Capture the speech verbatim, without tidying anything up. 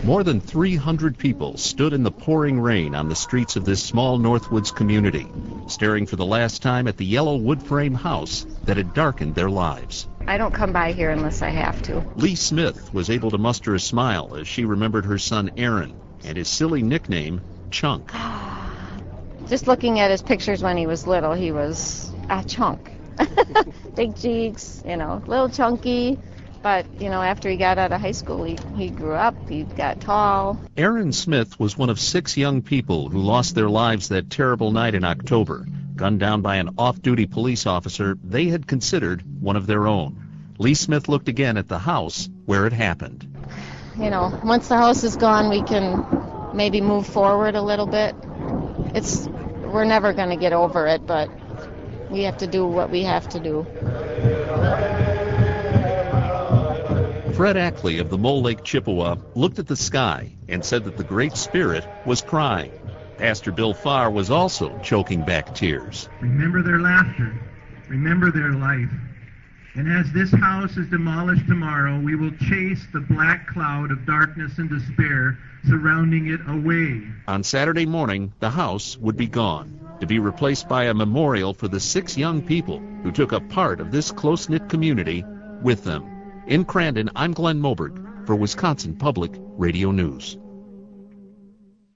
More than three hundred people stood in the pouring rain on the streets of this small Northwoods community, staring for the last time at the yellow wood frame house that had darkened their lives. I don't come by here unless I have to. Lee Smith was able to muster a smile as she remembered her son Aaron and his silly nickname, Chunk. Just looking at his pictures when he was little, he was a chunk. Big cheeks, you know, little chunky. But, you know, after he got out of high school, he, he grew up, he got tall. Aaron Smith was one of six young people who lost their lives that terrible night in October, gunned down by an off-duty police officer they had considered one of their own. Lee Smith looked again at the house where it happened. You know, once the house is gone, we can maybe move forward a little bit. It's, we're never going to get over it, but we have to do what we have to do. Fred Ackley of the Mole Lake Chippewa looked at the sky and said that the Great Spirit was crying. Pastor Bill Farr was also choking back tears. Remember their laughter. Remember their life. And as this house is demolished tomorrow, we will chase the black cloud of darkness and despair surrounding it away. On Saturday morning, the house would be gone, to be replaced by a memorial for the six young people who took a part of this close-knit community with them. In Crandon, I'm Glenn Moberg for Wisconsin Public Radio News.